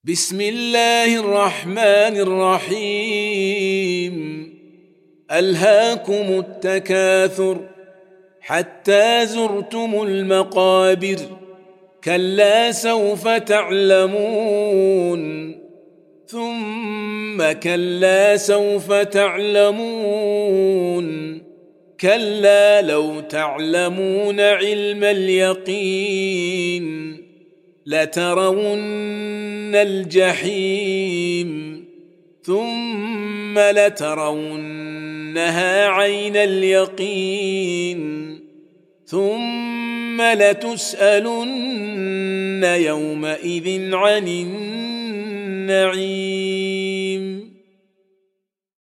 بسم الله الرحمن الرحيم ألهاكم التكاثر حتى زرتم المقابر كلا سوف تعلمون ثم كلا سوف تعلمون كلا لو تعلمون علم اليقين لترون الجحيم ثم لترونها عين اليقين ثم لتسألن يومئذ عن النعيم.